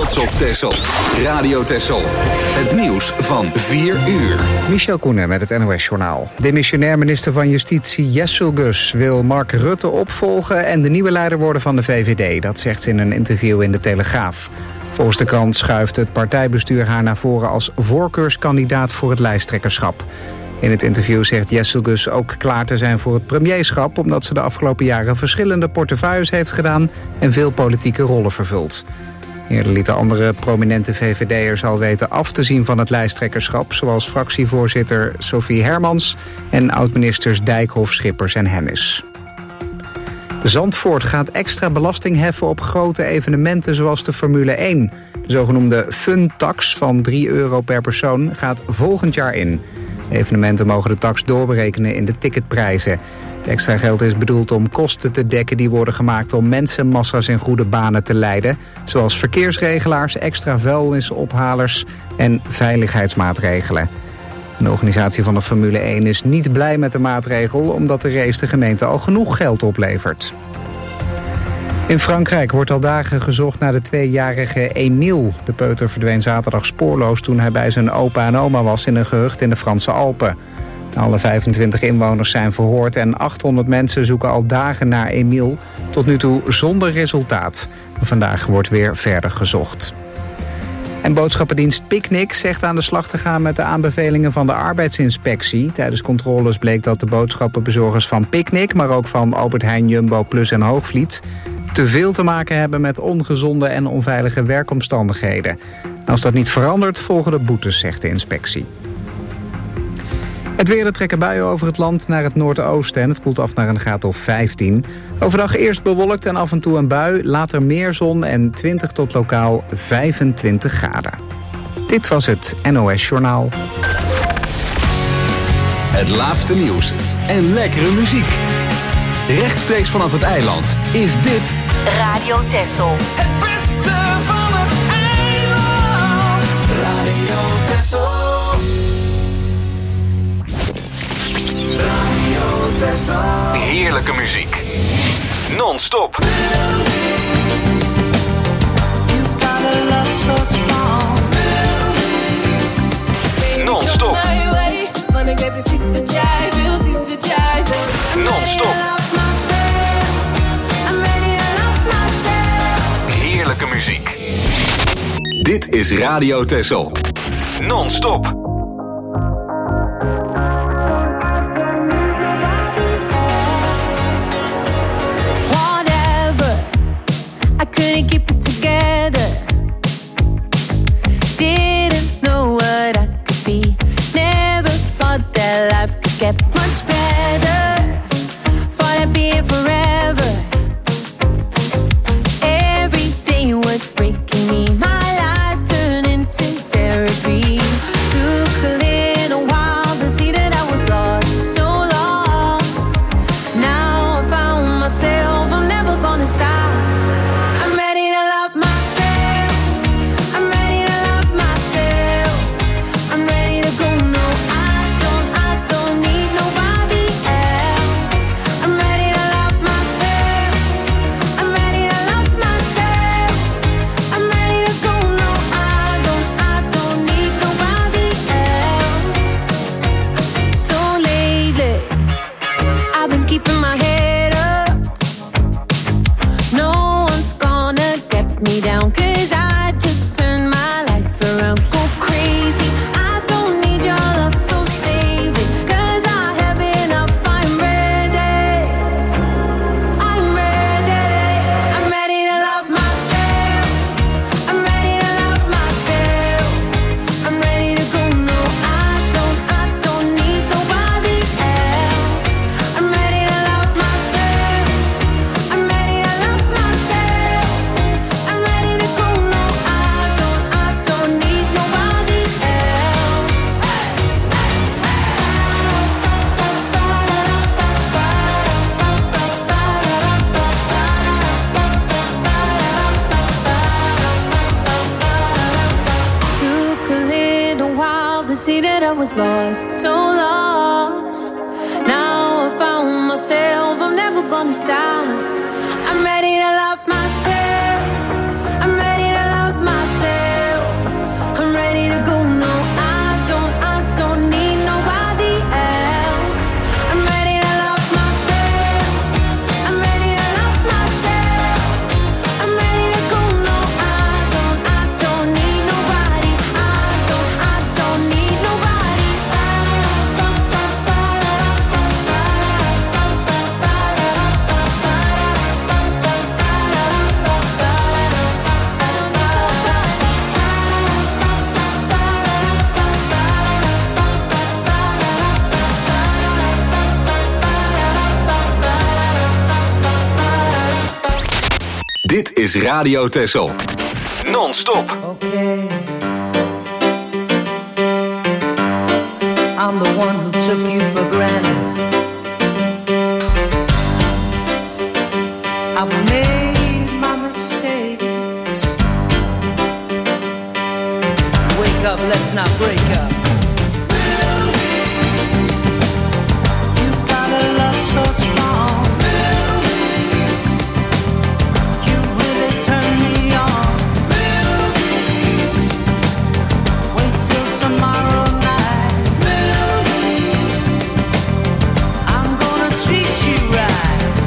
trots op Texel. Radio Texel. Het nieuws van 4 uur. Michel Koenen met het NOS-journaal. Demissionair minister van Justitie Jesselgus wil Mark Rutte opvolgen en de nieuwe leider worden van de VVD. Dat zegt ze in een interview in de Telegraaf. Volgens de krant schuift het partijbestuur haar naar voren als voorkeurskandidaat voor het lijsttrekkerschap. In het interview zegt Jesselgus ook klaar te zijn voor het premierschap, omdat ze de afgelopen jaren verschillende portefeuilles heeft gedaan en veel politieke rollen vervult. Eerder lieten andere prominente VVD'ers al weten af te zien van het lijsttrekkerschap, zoals fractievoorzitter Sophie Hermans en oud-ministers Dijkhoff, Schippers en Hennis. Zandvoort gaat extra belasting heffen op grote evenementen zoals de Formule 1. De zogenoemde fun-tax van €3 per persoon gaat volgend jaar in. De evenementen mogen de tax doorberekenen in de ticketprijzen. Het extra geld is bedoeld om kosten te dekken die worden gemaakt om mensenmassa's in goede banen te leiden, zoals verkeersregelaars, extra vuilnisophalers en veiligheidsmaatregelen. De organisatie van de Formule 1 is niet blij met de maatregel, omdat de race de gemeente al genoeg geld oplevert. In Frankrijk wordt al dagen gezocht naar de 2-jarige Emile. De peuter verdween zaterdag spoorloos toen hij bij zijn opa en oma was in een gehucht in de Franse Alpen. Alle 25 inwoners zijn verhoord en 800 mensen zoeken al dagen naar Emile. Tot nu toe zonder resultaat. Vandaag wordt weer verder gezocht. En boodschappendienst Picnic zegt aan de slag te gaan met de aanbevelingen van de arbeidsinspectie. Tijdens controles bleek dat de boodschappenbezorgers van Picnic, maar ook van Albert Heijn, Jumbo Plus en Hoogvliet, te veel te maken hebben met ongezonde en onveilige werkomstandigheden. Als dat niet verandert, volgen de boetes, zegt de inspectie. Het weer, er trekken buien over het land naar het noordoosten en het koelt af naar een graad of 15. Overdag eerst bewolkt en af en toe een bui, later meer zon en 20 tot lokaal 25 graden. Dit was het NOS Journaal. Het laatste nieuws en lekkere muziek. Rechtstreeks vanaf het eiland is dit Radio Texel. Het beste van het eiland. Radio Texel. Radio Texel. heerlijke muziek. Non-stop. Non-stop. Non-stop. Heerlijke muziek. Dit is Radio Texel. Non-stop. Couldn't keep it together. Didn't know what I could be. Never thought that life could get much better. Thought I'd be here forever. Every day was breaking me. My life turned into therapy. Took a little while to see that I was lost, so lost. Now I found myself. I'm never gonna stop. Was lost, so lost. Now I found myself. I'm never gonna stop. I'm ready to love myself. I'm ready to love myself. Dit is Radio Texel. Non-stop. Okay. I'm the one who took you for granted. I've made my mistakes. Wake up, let's not break up. You got a love so strong. You really turn me on. Wait till tomorrow night. I'm gonna treat you right.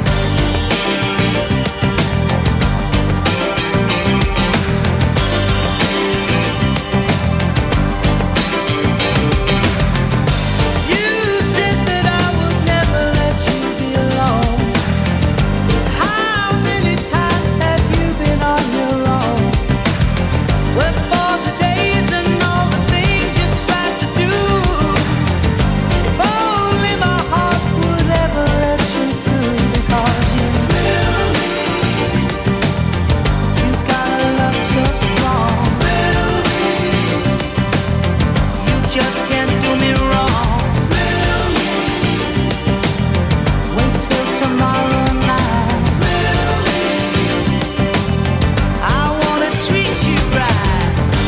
Just can't do me wrong. Wait till tomorrow night. I wanna treat you right.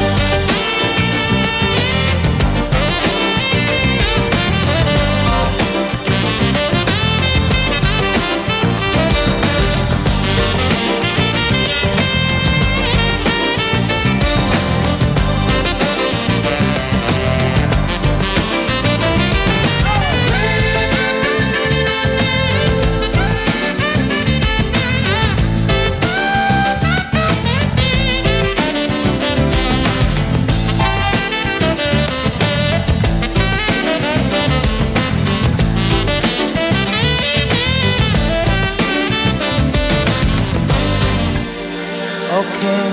Okay.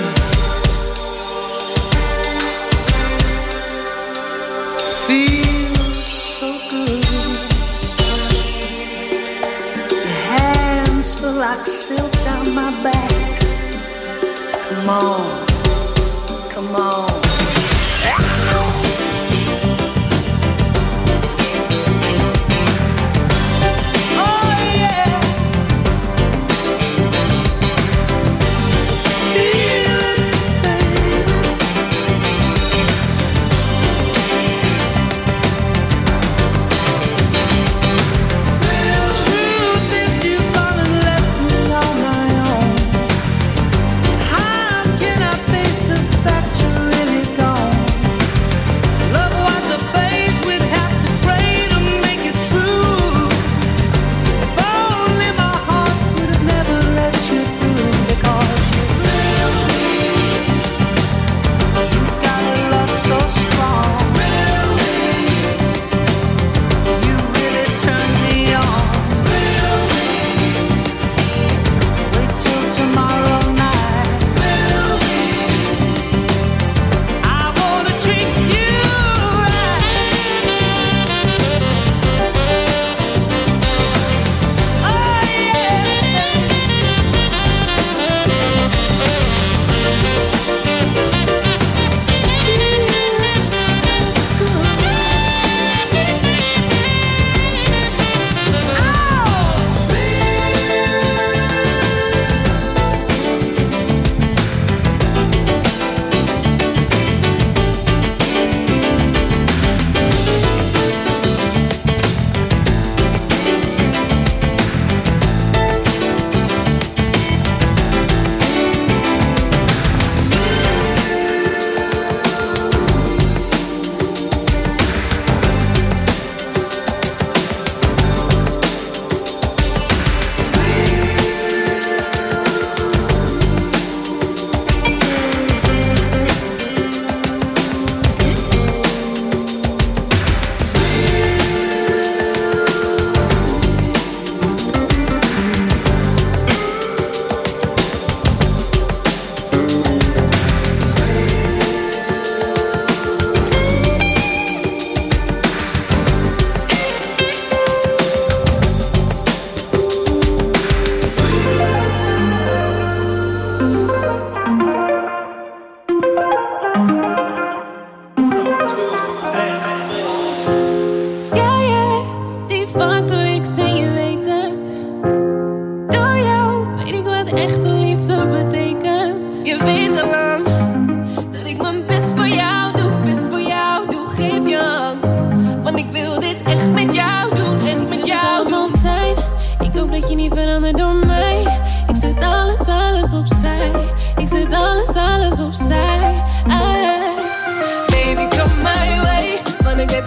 Feels so good. Your hands feel like silk down my back. Come on, come on. Factory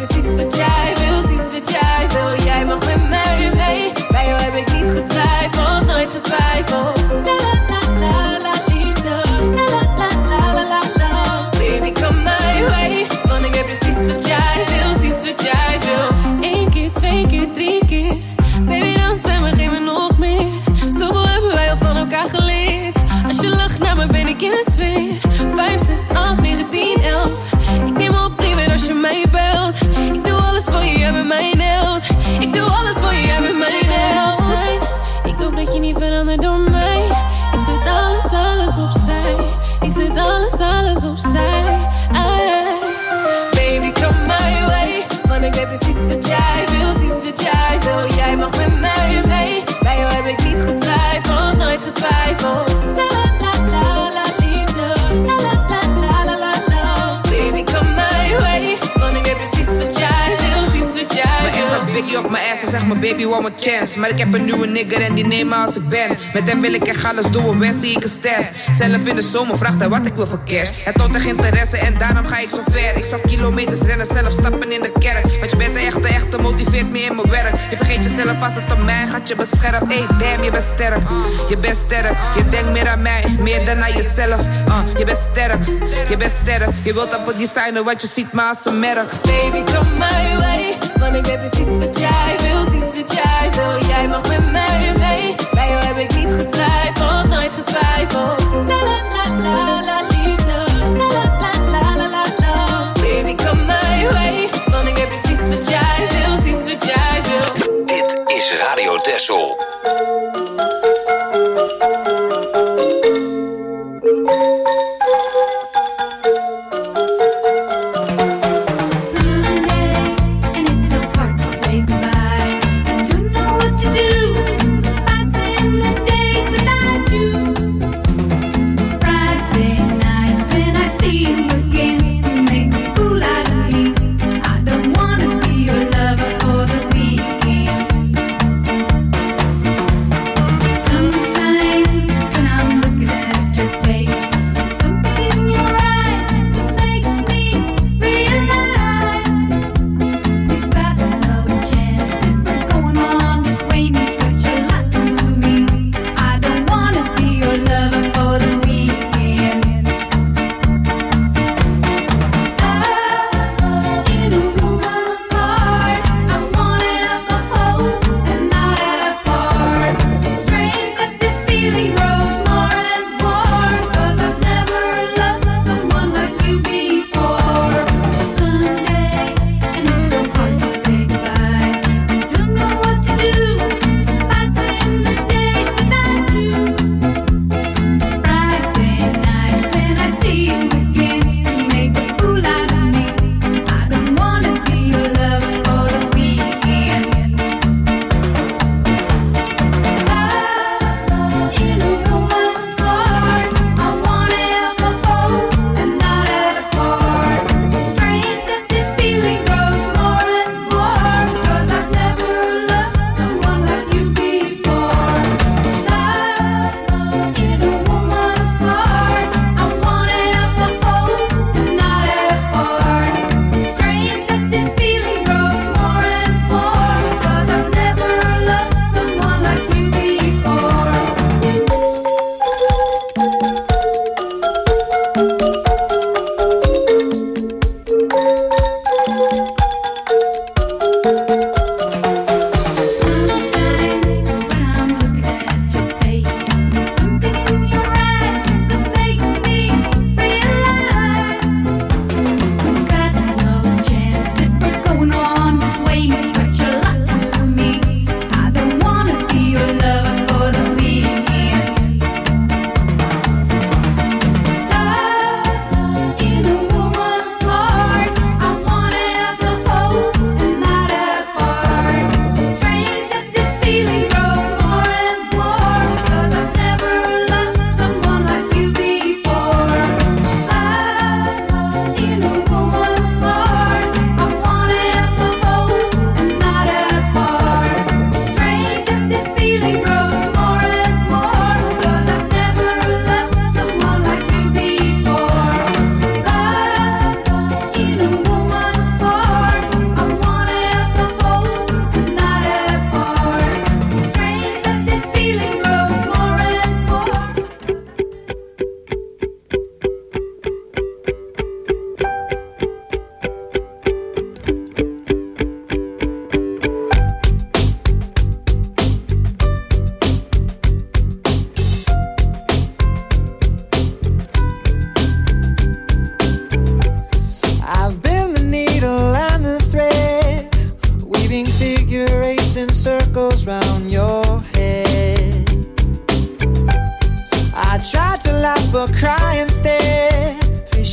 precies wat jij wil, precies wat jij wil. Jij mag met mij mee. Bij jou heb ik niet getwijfeld, nooit getwijfeld. La la la la liefde. La la la la la la. Baby, kom my way. Want ik heb precies wat jij wil, precies wat jij wil. 1 keer, 2 keer, 3 keer. Baby, dans met me, geef me nog meer. Zoveel hebben wij al van elkaar geleerd. Als je lacht naar me, ben ik in een sfeer. 5, 6, 8, 9, 10, 11. Ik neem op liever als je mij belt. Ik doe alles voor je, jij bent mijn held. Ik doe alles voor je, jij bent mijn held. Ik hoop dat je niet verandert door mij. Ik zet alles, alles opzij. Ik zet alles, alles opzij. Baby, come my way. Want ik weet precies wat jij wil, precies wat jij wil. Jij mag met mij mee. Bij jou heb ik niet getwijfeld, nooit getwijfeld. La la la la liefde. La la la la la la. Baby, come my way. Want ik weet precies wat jij wil, precies wat jij wil. Mijn ex had biggie op mijn ass en zegt mijn baby one more chance. Maar ik heb een nieuwe nigger en die neem me als ik ben. Met hem wil ik echt alles doen, wens zie ik een ster. Zelf in de zomer vraagt hij wat ik wil voor cash. Het toont echt interesse en daarom ga ik zo ver. Ik zou kilometers rennen, zelf stappen in de kerk. Want je bent de echte, motiveert me in mijn werk. Je vergeet jezelf als het om mij gaat, je beschermt. Hey damn, je bent sterk, je bent sterk. Je denkt meer aan mij, meer dan aan jezelf. Je bent sterk, je bent sterk. Je wilt op het designen, want je ziet me als een merk. Baby, come my way. Want ik weet precies wat jij wil, precies wat jij wil. Jij mag met mij mee. Bij jou heb ik niet getwijfeld, nooit getwijfeld. La la la la la liefde. La la la la la la. Baby, come my way. Want ik weet precies wat jij wil, precies wat jij wil. Dit is Radio Texel. Don't know what to do. Passing the days without you.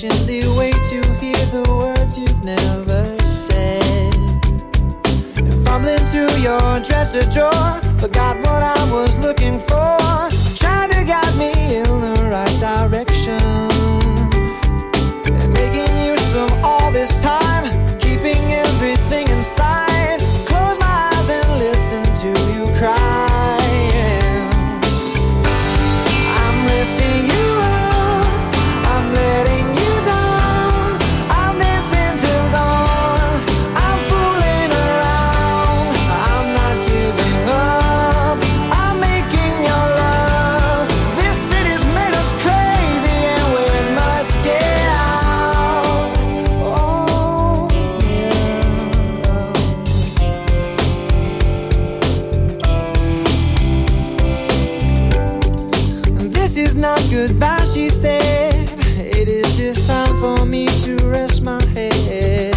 patiently wait to hear the words you've never said. And fumbling through your dresser drawer, forgot what I was looking for, trying to guide me in the right direction. And making use of all this time, keeping everything inside. Close my eyes and listen to you cry. Goodbye, she said. It is just time for me to rest my head.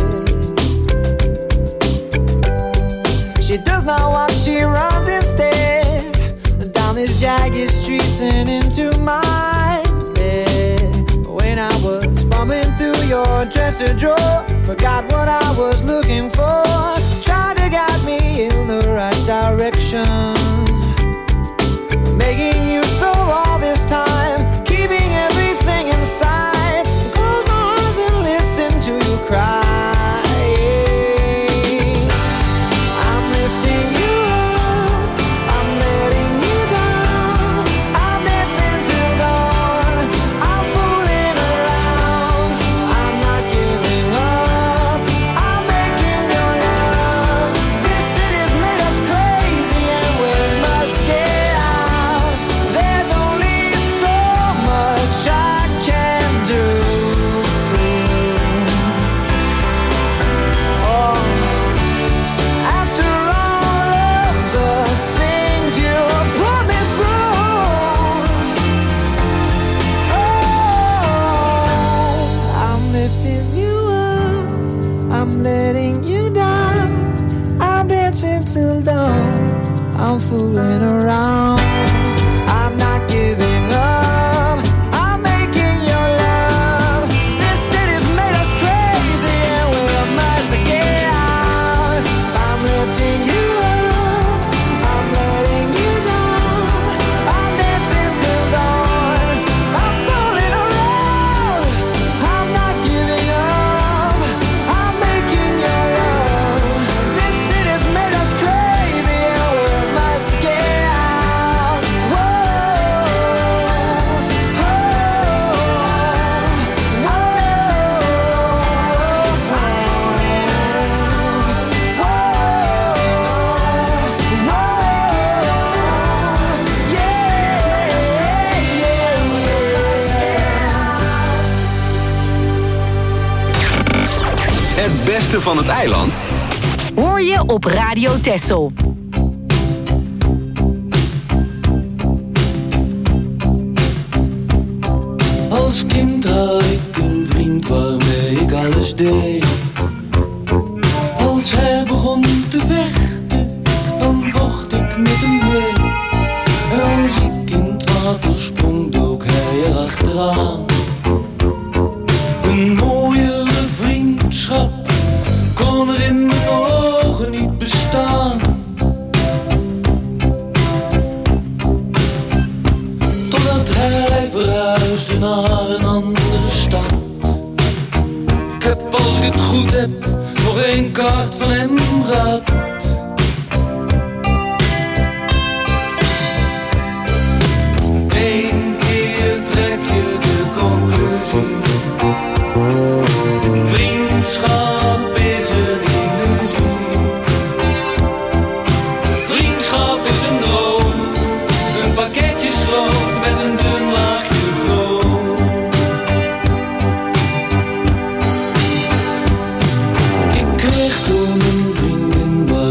She does not walk, she runs instead, down these jagged streets and into my bed. When I was fumbling through your dresser drawer, forgot what I was looking for, tried to guide me in the right direction. Making use of all this time, keeping everything inside. Close my eyes and listen to you cry. I'm lifting you up, I'm letting you down. I'm dancing till dawn, I'm fooling around. I'm not giving up, I'm making your love. This city's made us crazy and we must get out. There's only so much I can do. Oh, after all of the things you put me through, oh, I'm lifting you up, I'm letting you down. I'm dancing till dawn, I'm fooling around. I'm not giving up, I'm making your love. This city's made us crazy and we must get out. I'm lifting you up, I'm letting you down. I'm dancing till dawn, I'm fooling around. I'm not giving up, I'm making your love. This city's made us crazy and we must get out. Het beste van het eiland Hoor je op Radio Texel. Als kind had ik een vriend waarmee ik alles deed. Als hij begon te vechten, dan vocht ik met hem mee. Als ik in het water sprong, dook hij erachteraan. Een mooiere vriendschap kon er in mijn ogen niet bestaan. Totdat hij verhuisde naar een andere stad. Ik heb, als ik het goed heb, nog 1 kaart van hem gehad. Eén keer trek je de conclusie: vriendschap is een illusie. Vriendschap is een droom, een pakketje schroot met een dun laagje vroom. Ik kreeg toen een vriendin waar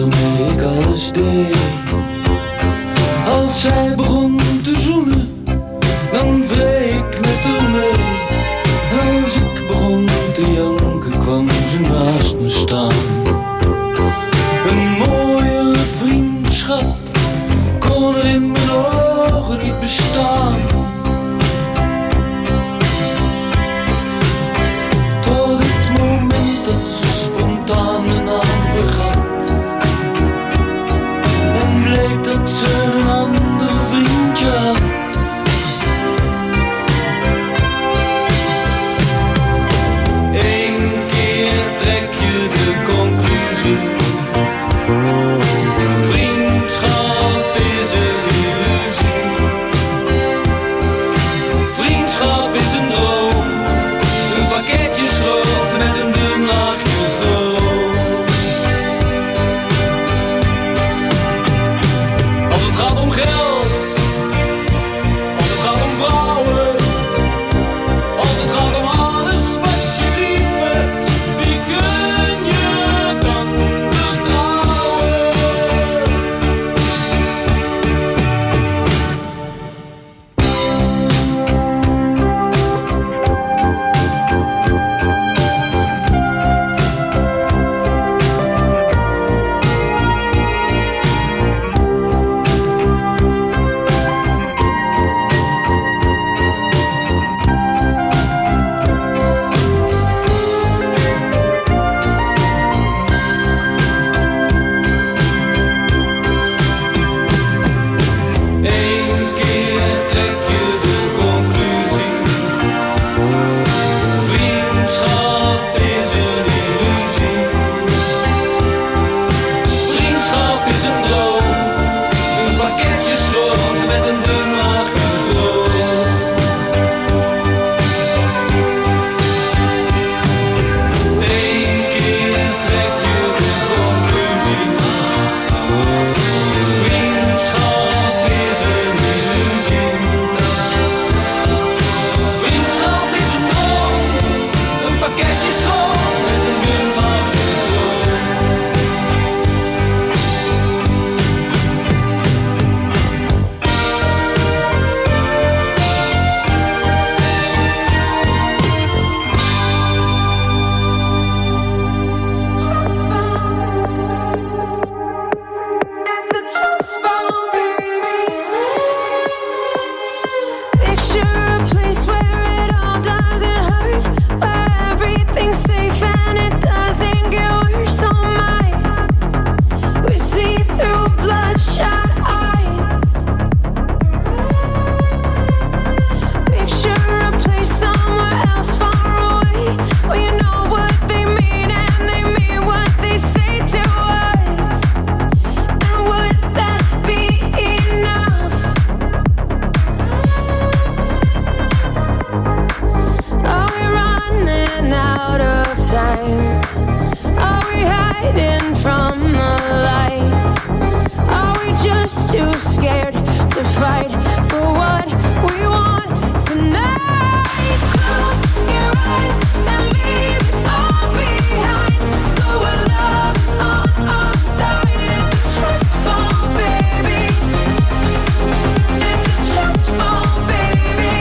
time? Are we hiding from the light? Are we just too scared to fight for what we want tonight? Close your eyes and leave it all behind. Go where love is on our side. It's a trust fall, baby. It's a trust fall, baby.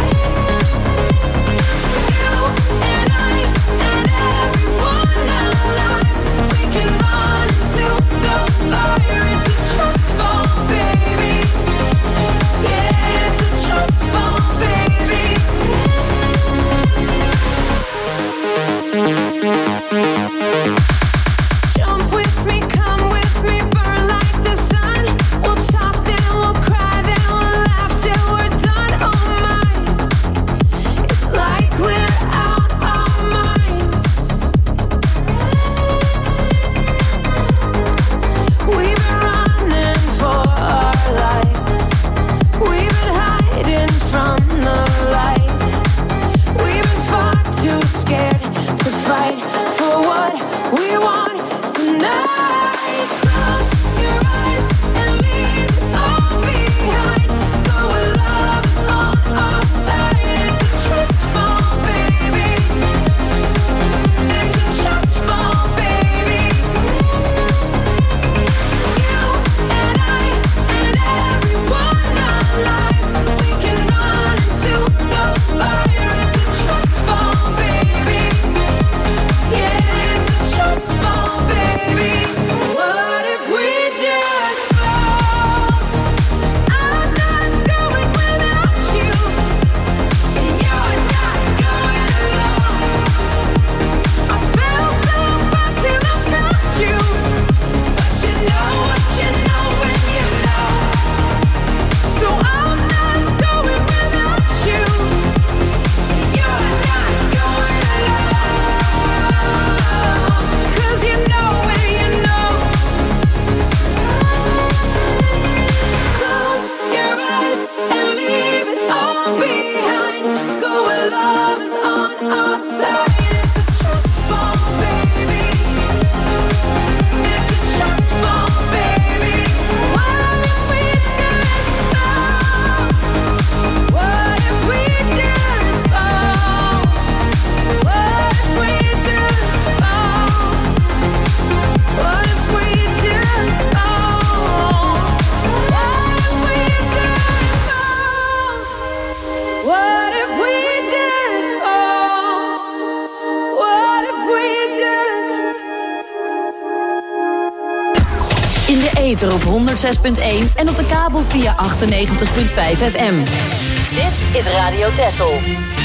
You and I and everyone alive, we can run into the fire. It's a trust fall, baby. Yeah, it's a trust fall, baby. Jump with me, come with me, burn like the sun. We'll talk, then we'll cry, then we'll laugh till we're done. Oh my, it's like we're out our minds. We've been running for our lives. We've been hiding from the light. We've been far too scared to fight for what we want tonight. Close your eyes and leave it all behind. Go where love is on our side. It's a trust fall, baby. It's a trust fall, baby. You and I and everyone alive, we can run into the fire. It's a trust fall, baby. Yeah, it's a trust fall, baby. What if we just fall? I'm not going without you, and you're not going alone. I felt so far till I found you, but you know what you know when you know. So I'm not going without you, and you're not going alone. 'Cause you know when you know. Close your eyes and leave it all behind. Go where love is on our side. It's a trust fall, baby. It's a trust fall, baby. What if we just fall? What if we just fall? What if we just fall? What if we just fall? What if we just fall? What if we just fall? What if we just In de ether op 106.1 en op de kabel via 98.5 FM. Dit is Radio Texel.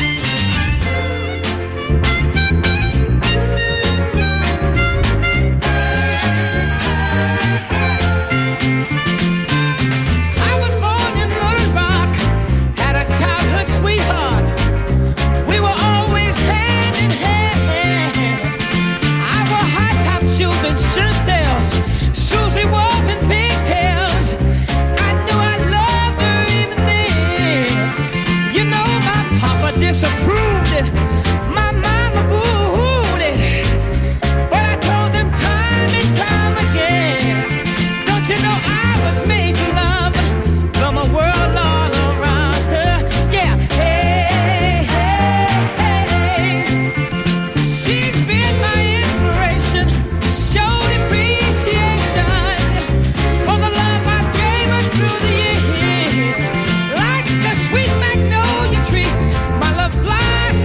I was born in Little Rock, had a childhood sweetheart. We were always hand in hand. I wore high-top shoes and shirt-tails. Susie was in pigtails. I knew I loved her even then. You know my papa disapproved it. My mama booed it. But I told them time and time again, don't you know I was made to love from a world all around her? Yeah, hey, hey, hey. She's been my inspiration, showed appreciation for the love I gave her through the years. Like the sweet magnolia tree, my love blossomed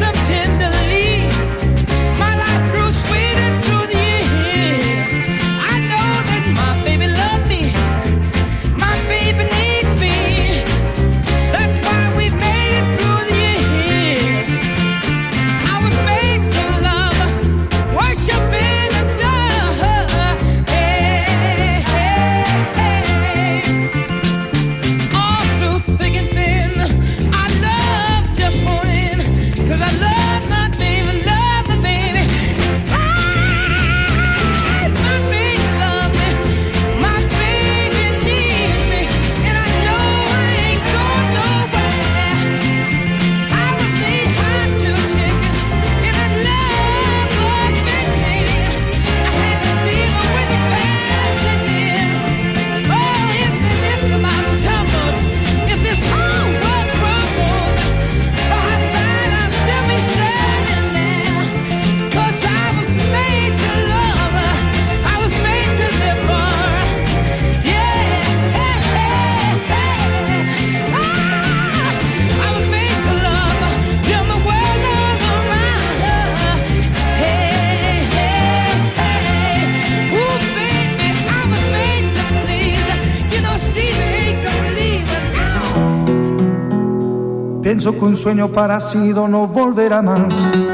Pienso que un sueño parecido no volverá más.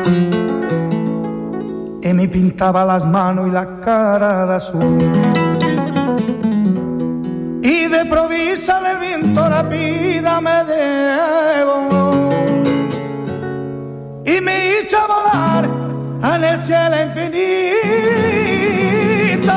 Y me pintaba las manos y la cara de azul. Y de provisa el viento rápida me llevó y me hizo volar en el cielo infinito.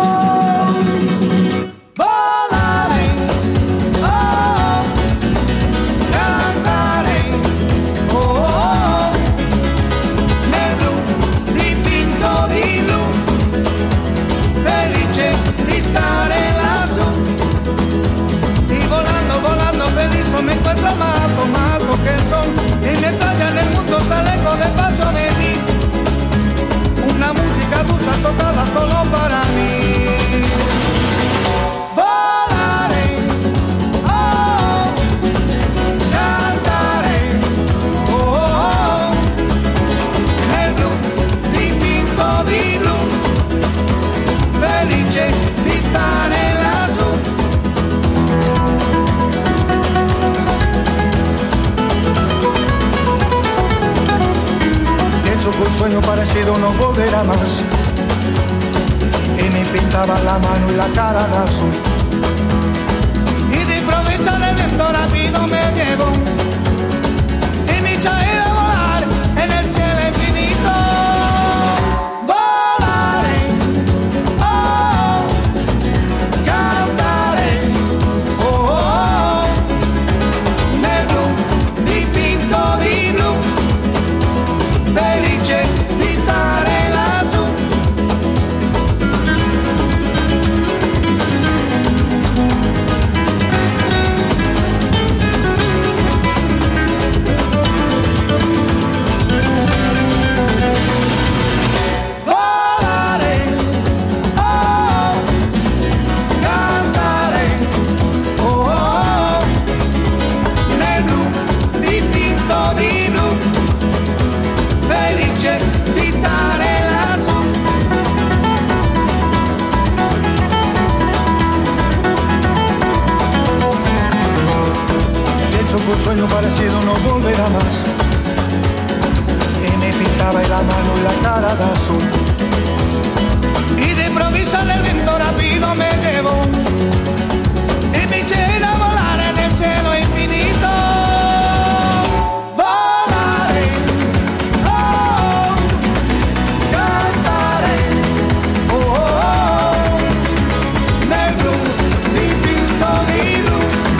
Volaré, oh, cantaré, oh, nel blu dipinto di blu, felice di stare lassù. Y volando, volando feliz me encuentro más alto que el sol. Y mientras ya en el mundo se alejo despacio de mí, una música dulce tocada solo para mí. Volaré, oh, cantaré, oh, nel blu dipinto di blu, felice di stare lassù. Un sueño parecido no volverá más. Y me pintaba la mano y la cara de azul. Y de improviso el viento rápido me llevó y me hizo ir a volar en el cielo infinito. Volaré, oh, cantaré, oh, nel blu dipinto di blu, felice di stare lassù. Volare, oh, cantare, oh, nel blu dipinto di blu, felice di stare lassù. Pienso que un sueño parecido no volverá más. Y me pintaba la mano y la cara de azul. Y de improviso el viento rápido me llevó y me hizo ir a volar en el cielo infinito. Volaré, oh, cantaré, oh, nel blu dipinto di blu,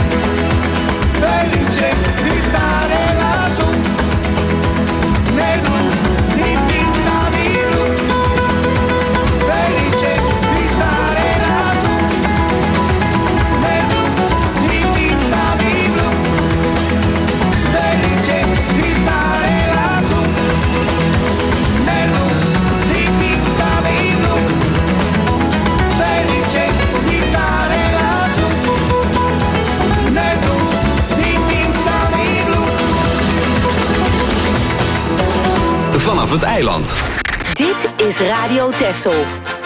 felice di stare lassù. Nel blu dipinto di blu, felice di stare lassù. Nel blu dipinto di blu, felice di stare lassù. Nel blu dipinto di blu, felice di stare lassù. Nel blu dipinto di blu. Vanaf het eiland. Dit is Radio Texel.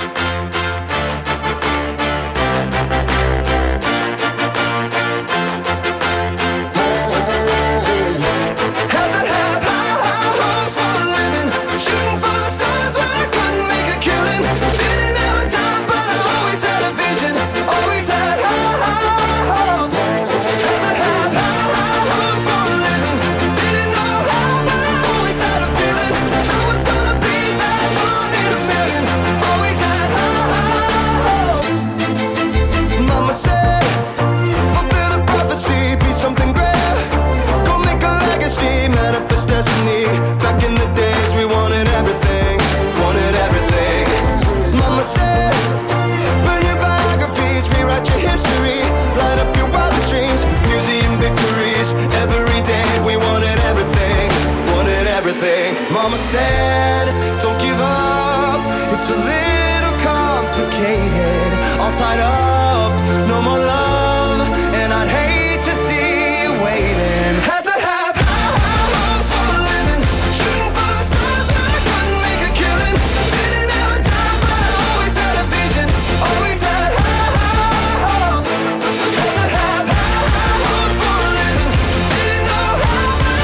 Had to have high hopes for a living, shooting for the stars when I couldn't make a killing. Didn't have a dime, but I always had a vision, always had high hopes. Had to have high hopes for a living, didn't know how, but I always had a feeling I was gonna be that one in a million. Always had high hopes. Mama said, fulfill the prophecy, be something great. Go make a legacy, manifest destiny. Back in the days we wanted everything, wanted everything. Mama said, burn your biographies, rewrite your history, light up your wildest dreams, museum victories. Every day we wanted everything, wanted everything. Mama said, don't give up, it's a little complicated, all tied up, no more love, and I'd hate to see you waiting. Had to have high hopes for a living, shooting for the stars when I couldn't make a killing. Didn't have a dime, but I always had a vision, always had high hopes. Had to have high hopes for a living, didn't know how, but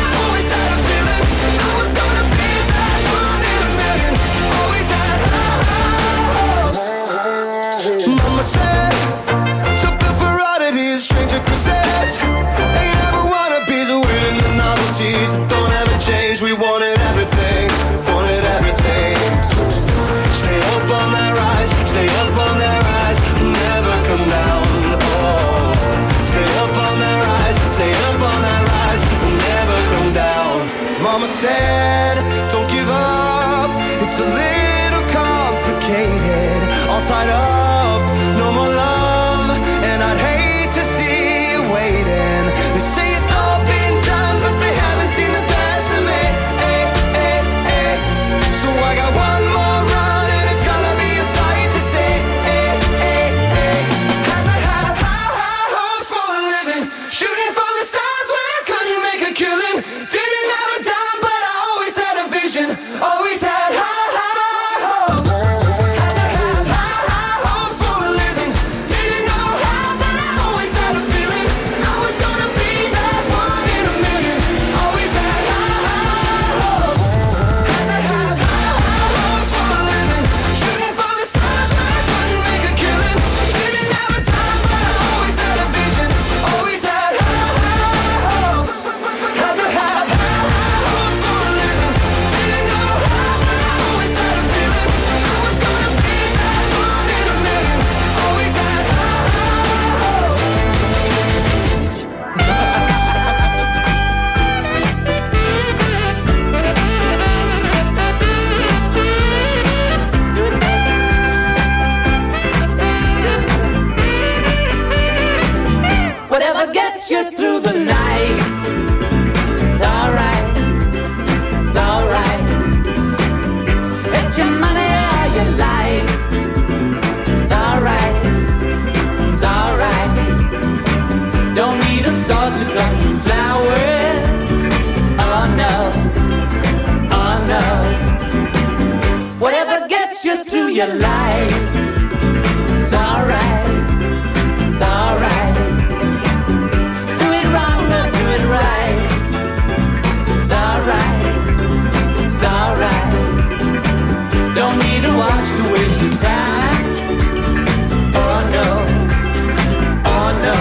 wanted everything, wanted everything. Stay up on that rise, stay up on that rise, never come down. Oh, stay up on that rise, stay up on that rise, never come down. Mama said, don't give up, it's a little complicated. All tied up, no more love, and I'd hate to see you waiting. They say it's all been done, but they haven't seen the best of me. So I got one more run, and it's gonna be a sight to see. Had to have high hopes for a living, shooting for the stars when I couldn't make a killing. Didn't have a dime, but I always had a vision, always had high hopes. Had to have high hopes for a living, didn't know how, but I always had a feeling I was gonna be that one in a million. Always had high hopes. Had to have high hopes for a living, shooting for the stars when I couldn't make a killing. Didn't have a dime, but I always had a vision, always had high hopes. Had to have high hopes for a living, didn't know how, but I always had a feeling I was gonna be that one in a million. Always had high Whatever gets you through the night, it's alright, it's alright. Get your money or your life, it's alright, it's alright. Don't need a sword to cut through flowers, oh no, oh no. Whatever gets you through your life, it's alright, it's alright. Do it wrong or do it right, it's alright, it's alright. Don't need to watch to waste your time, oh no, oh no.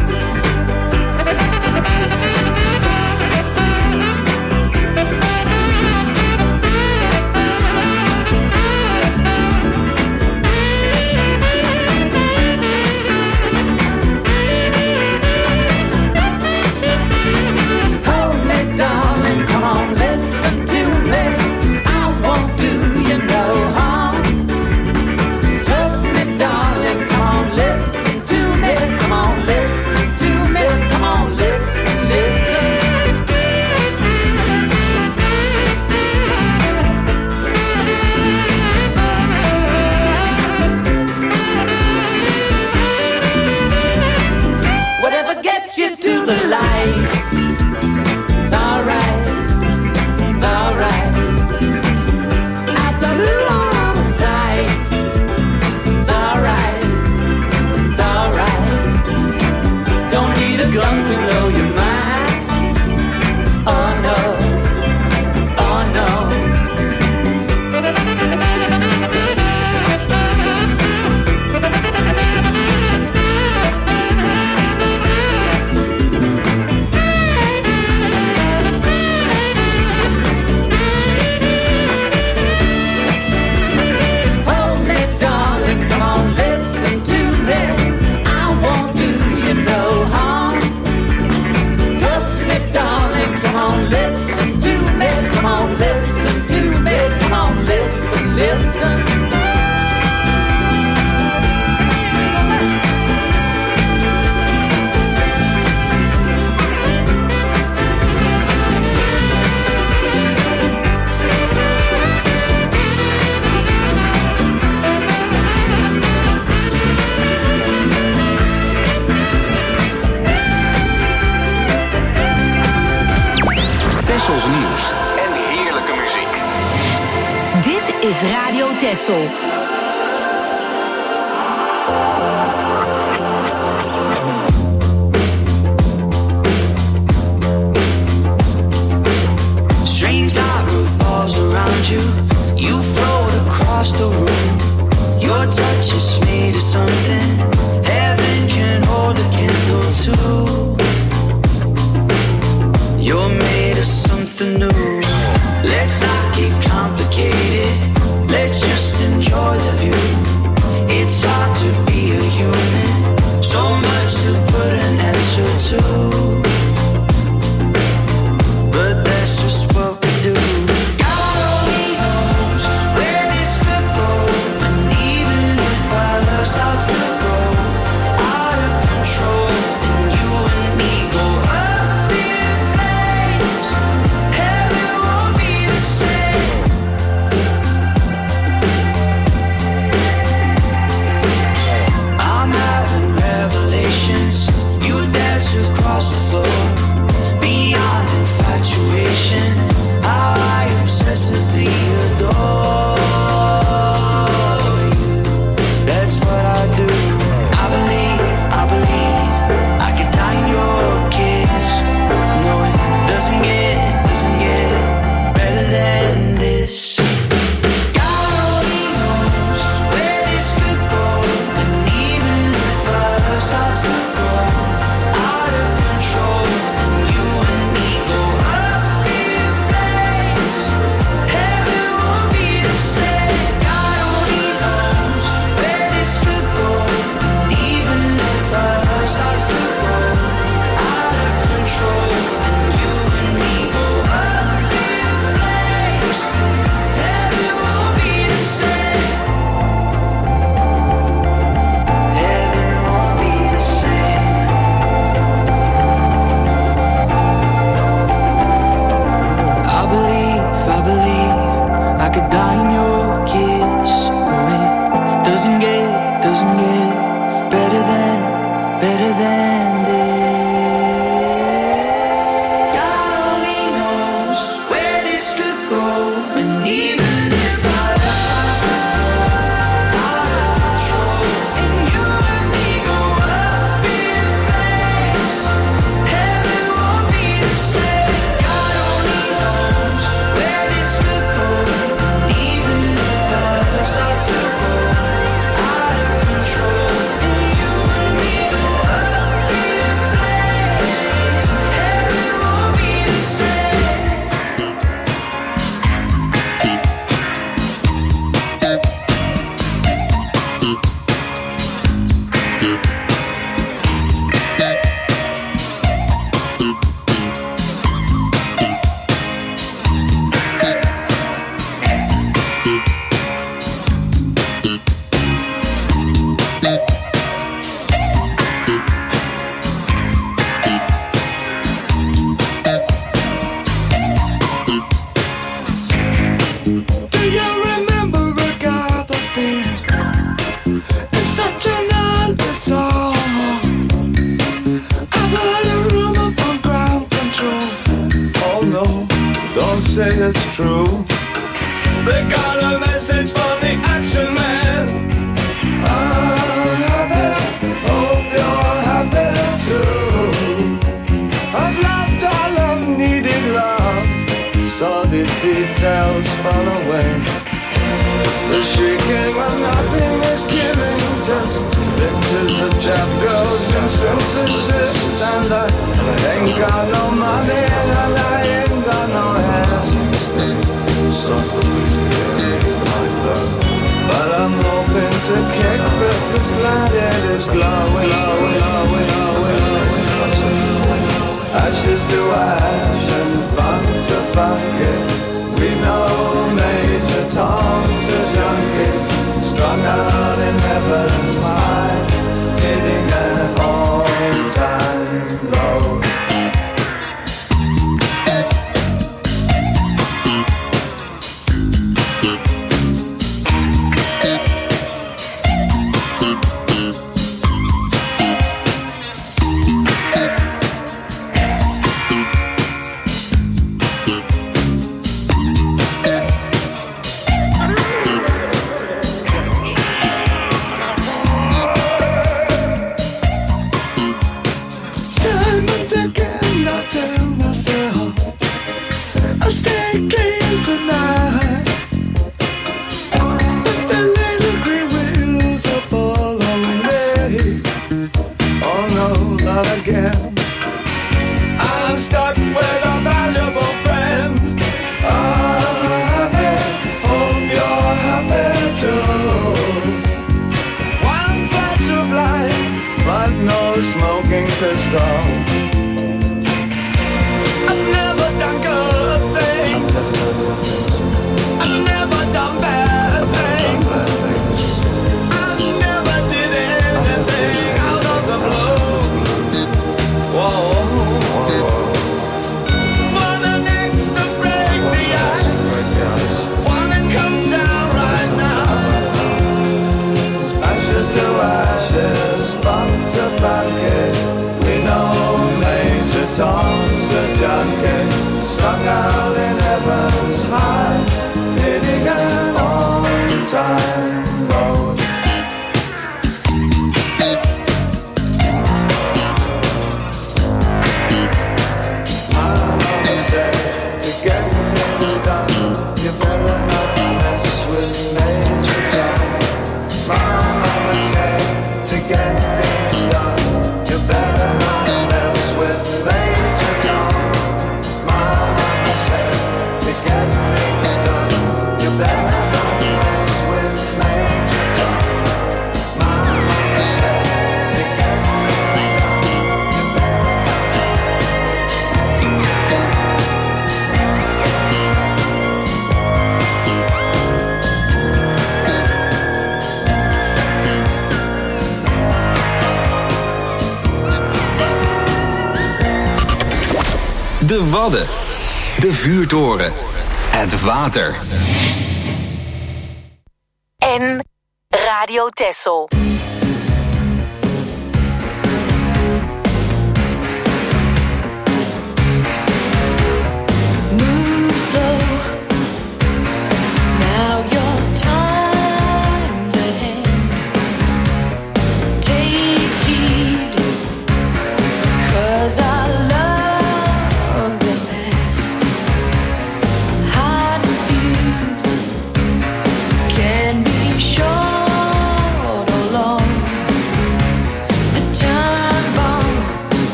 Hold me, darling, come on, listen to me. I won't do you no harm. Trust me, darling, come on, listen to me. Come on, listen to me. Come on, listen, listen. Whatever gets you to the light, it's alright, it's alright. At the wrong side, it's alright, it's alright. Don't need a gun to blow your mind, oh no, oh no. Hold me, darling, come on, listen to me. I won't do you no harm. Trust me, darling, come on, listen to me. Come on, listen to me. Come on, listen, listen. Tessels nieuws en heerlijke muziek. Dit is Radio Tessel. Strange light revolves around you. You float across the room. Your touch is made of something heaven can hold a candle to. You're made of something new. Let could die in your kiss. Oh, it doesn't get better than this. God only knows where this could go, and even if our love starts to go out of control, and you and me go up in flames, heaven won't be the same. God only knows where this could go, and even if our love starts to go out of control, and you and me go up in flames, heaven won't be the same. Do you remember Agatha Spear? It's such an Elvis song. I've heard a rumor from ground control. Oh no, don't say it's true. They got a message from the action man. I'm happy, hope you're happy too. I've loved all I've needed love, saw the details fall away. The shrieking when nothing is killing, just pictures of chap girls in synthesis. And I ain't got no money and I ain't got no hands. But I'm hoping to kick because glad it is glowing. Ashes to ash and funk to funk it. We know Major Tom's a junkie, strung out in heaven's high, hitting an all-time low. Time and again I tell myself I'll stay clean tonight, but the little green wheels are following me. Oh no, not again. I'm stuck with a valuable friend. I'm happy, hope you're happy too. One flash of light, but no smoking pistol. I've never done good things. I've never done bad things. I never did anything out of the blue. Whoa. Wanna next to break the ice. Wanna come down right now. Ashes to ashes, funk to funky. We know Major Tom's a junkie, strung out in heaven's high, hitting an all-time road. My mama said to get things done, you better not mess with Major Tom. My mama said to get things done, you better not mess with Major Tom. My mama said to get things done, you better not mess with Major Tom. My mama said to get things done, you better De Wadden. De vuurtoren. Het water. en Radio Texel.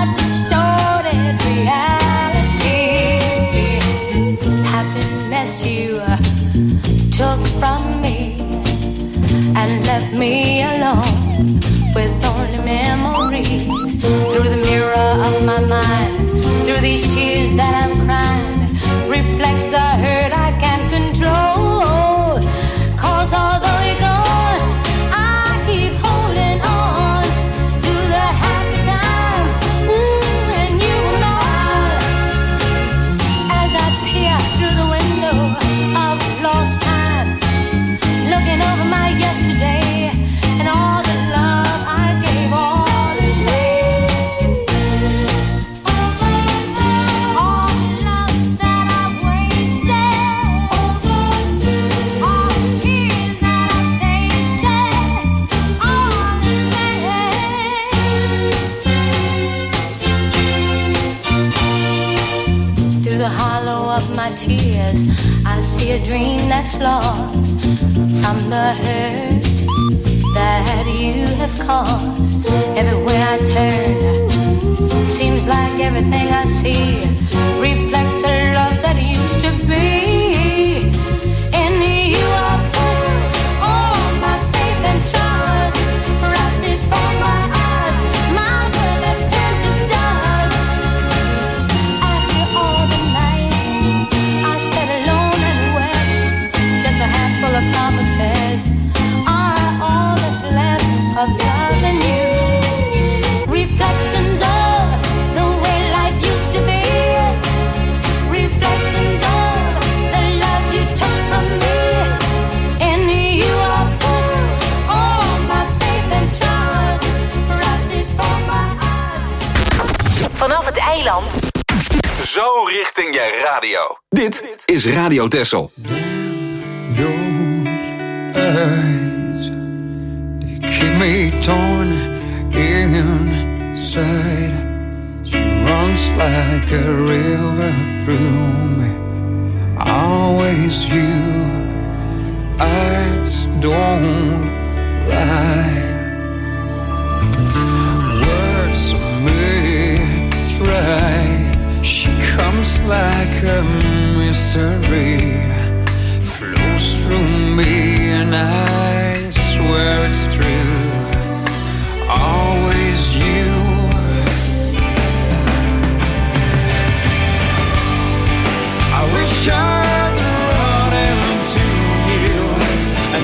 Happiness that I'm crying reflects the hurt I can't control. 'Cause although you're gone, I keep holding on to the happy time, ooh, and you and all. As I peer through the window of lost time, looking over my yesterday and all the love I gave all is gone. All the love that I've wasted, all the tears that I've tasted, all is vain. Through the hollow of my tears, I see a dream that's lost from the hurt that you have caused. Everywhere I turn, seems like everything I see reflects the love that used to be. In you I put all my faith and trust, right before my eyes, my world has turned to dust. After all the nights I sat alone and wept, just a handful of promises are all that's left of love and you. Reflections of the way life used to be. Reflections of the love you took from me. In you I put all my faith and trust, right before my eyes. Vanaf het eiland. Zo richting je radio. Dit is Radio Texel. Eyes, they keep me torn inside. She runs like a river through me. Always you, eyes don't lie. Words may try. She comes like a mystery, flows through me, and I swear it's true. Always you. I wish I'd run into you, and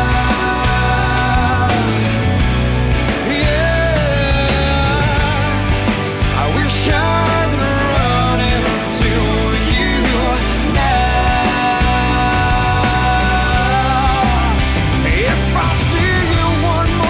now, yeah, I wish I'd run into you now. If I see you one more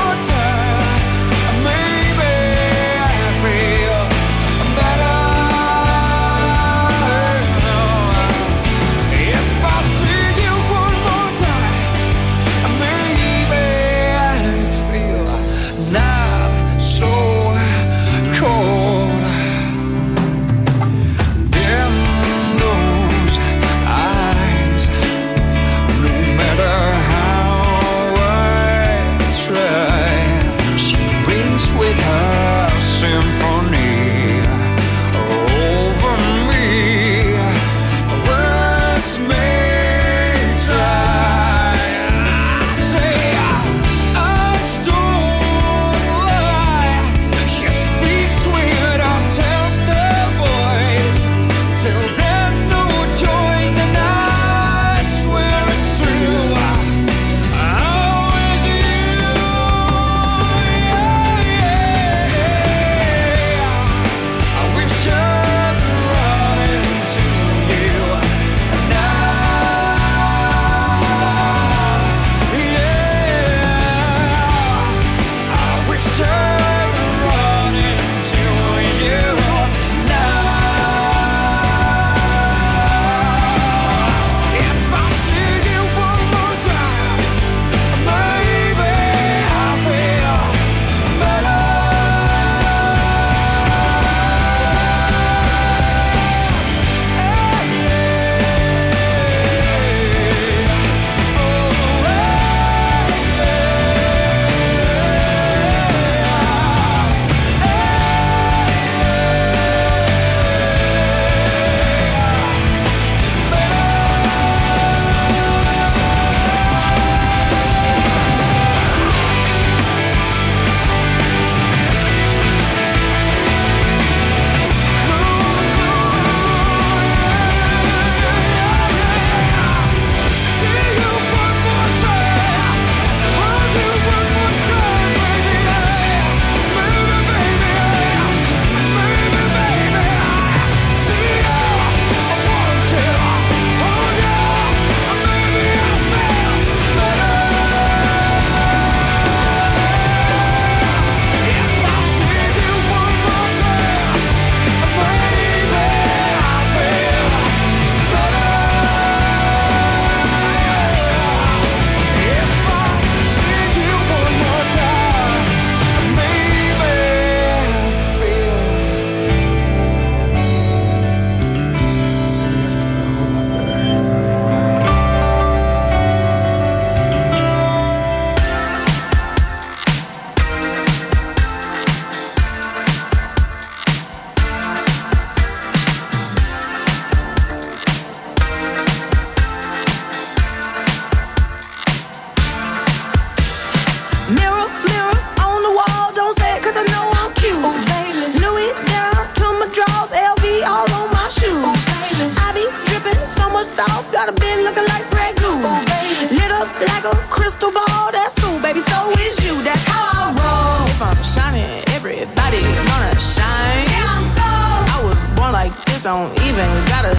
sauce, got a bit looking like Grey Goose. Lit up like a crystal ball, that's cool, baby, so is you, that's how I roll. If I'm shining, everybody gonna shine. I was born like this, don't even gotta